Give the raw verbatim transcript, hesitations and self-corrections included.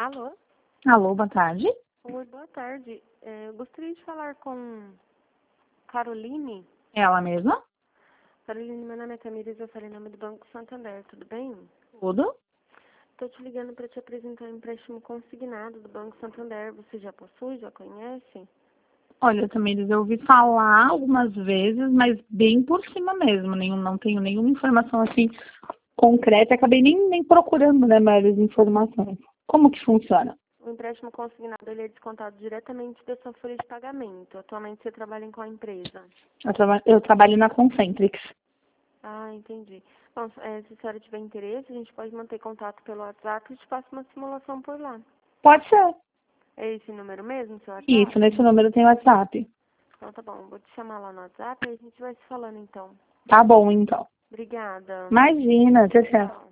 Alô? Alô, boa tarde. Oi, boa tarde. É, eu gostaria de falar com Caroline. É ela mesma? Caroline, meu nome é Tamires, eu falei em nome do Banco Santander, tudo bem? Tudo? Estou te ligando para te apresentar um empréstimo consignado do Banco Santander. Você já possui, já conhece? Olha, Tamires, eu ouvi falar algumas vezes, mas bem por cima mesmo. Nenhum, não tenho nenhuma informação assim concreta. Acabei nem, nem procurando, né, maiores informações. Como que funciona? O empréstimo consignado ele é descontado diretamente da sua folha de pagamento. Atualmente você trabalha em qual empresa? Eu, traba- eu trabalho na Concentrix. Ah, entendi. Bom, é, se a senhora tiver interesse, a gente pode manter contato pelo WhatsApp e te faço uma simulação por lá. Pode ser. É esse número mesmo, seu WhatsApp? Isso, nesse número tem WhatsApp. Então tá bom, vou te chamar lá no WhatsApp e a gente vai se falando então. Tá bom, então. Obrigada. Imagina, tchau, tchau. Tchau.